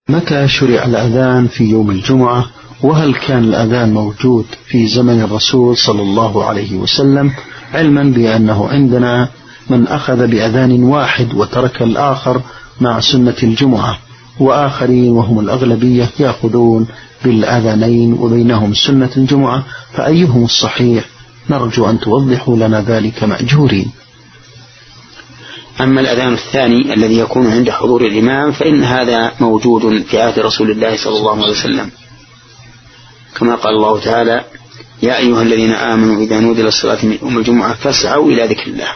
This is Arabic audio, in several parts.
متى شرع الأذان في يوم الجمعة؟ وهل كان الأذان موجود في زمن الرسول صلى الله عليه وسلم، علما بأنه عندنا من أخذ بأذان واحد وترك الآخر مع سنة الجمعة، وآخرين وهم الأغلبية يأخذون بالأذانين وبينهم سنة الجمعة، فأيهم الصحيح؟ نرجو أن توضحوا لنا ذلك مأجورين. أما الأذان الثاني الذي يكون عند حضور الإمام فإن هذا موجود في عهد رسول الله صلى الله عليه وسلم، كما قال الله تعالى: يا أيها الذين آمنوا إذا نودي للصلاة من يوم الجمعة فاسعوا إلى ذكر الله.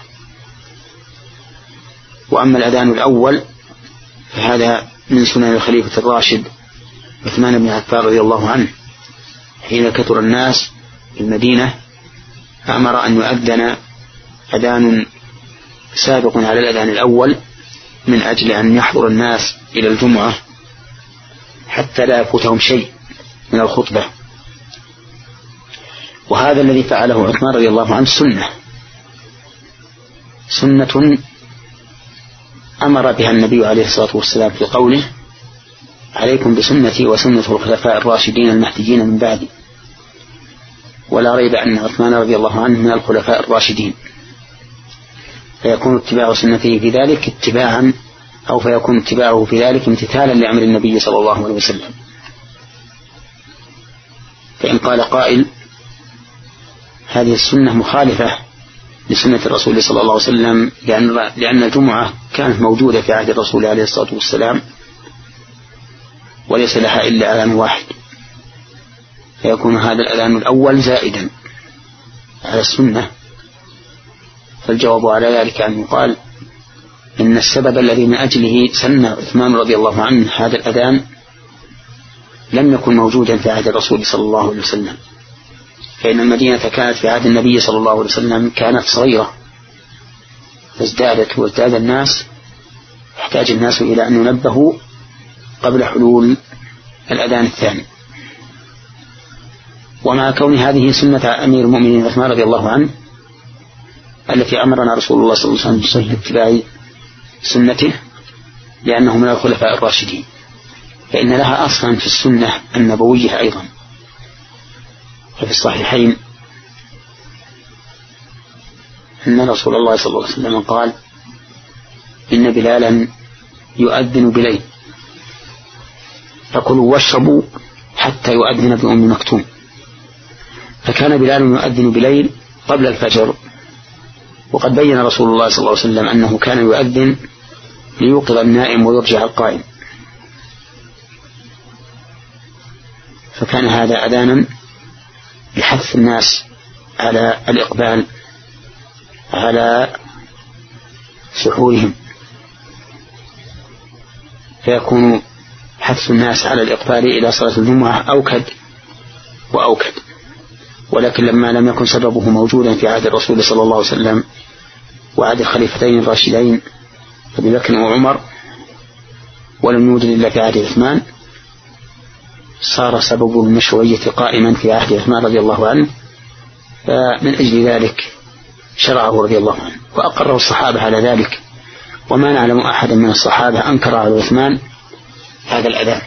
وأما الأذان الأول فهذا من سنن الخليفة الراشد عثمان بن عفان رضي الله عنه، حين كثر الناس في المدينة أمر أن يؤذن أذان سابق على الأذان الأول من أجل أن يحضر الناس إلى الجمعة حتى لا يفوتهم شيء من الخطبة. وهذا الذي فعله عثمان رضي الله عنه سنة أمر بها النبي عليه الصلاة والسلام في قوله: عليكم بسنتي وسنة الخلفاء الراشدين المهديين من بعدي. ولا ريب أن عثمان رضي الله عنه من الخلفاء الراشدين، فيكون اتباع سنته في ذلك اتباعا، أو فيكون اتباعه في ذلك امتثالا لأمر النبي صلى الله عليه وسلم. فإن قال قائل: هذه السنة مخالفة لسنة الرسول صلى الله عليه وسلم لأن الجمعة كانت موجودة في عهد الرسول عليه الصلاة والسلام وليس لها إلا أذان واحد، فيكون هذا الأذان الأول زائدا على السنة. فالجواب على ذلك أن يقال إن السبب الذي من أجله سن عثمان رضي الله عنه هذا الأذان لم يكن موجودا في عهد الرسول صلى الله عليه وسلم، فإن المدينة كانت في عهد النبي صلى الله عليه وسلم كانت صغيرة، فازدادت وازداد الناس، احتاج الناس إلى أن ينبهوا قبل حلول الأذان الثاني. ومع كون هذه سنة أمير المؤمنين عثمان رضي الله عنه التي أمرنا رسول الله صلى الله عليه وسلم باتباع سنته لأنه من الخلفاء الراشدين، فإن لها أصلا في السنة النبوية أيضا. ففي الصحيحين أن رسول الله صلى الله عليه وسلم قال: إن بلالا يؤذن بليل فكلوا واشربوا حتى يؤذن بأم مكتوم. فكان بلال يؤذن بليل قبل الفجر، وقد بين رسول الله صلى الله عليه وسلم أنه كان يؤذن ليوقظ النائم ويرجع القائم، فكان هذا أذانا يحث الناس على الإقبال على سحورهم، فيكون حث الناس على الإقبال إلى صلاة الجمعة أوكد وأوكد. ولكن لما لم يكن سببه موجودا في عهد الرسول صلى الله عليه وسلم وعهد الخليفتين الراشدين أبي بكر وعمر، ولم يوجد إلا في عهد عثمان، صار سبب المشروعية قائما في عهد عثمان رضي الله عنه، فمن أجل ذلك شرعه رضي الله عنه وأقره الصحابة على ذلك، وما نعلم أحدا من الصحابة أنكر على عثمان هذا الأذان.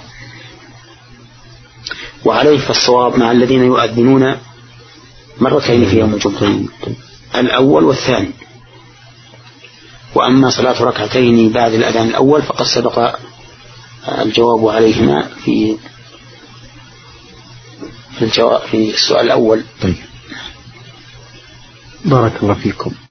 وعليه فالصواب مع الذين يؤذنون مرتين في يوم الجمعة، الأول والثاني. وأما صلاة ركعتين بعد الأذان الأول فقد سبق الجواب عليهما في السؤال الأول. طيب، بارك الله فيكم.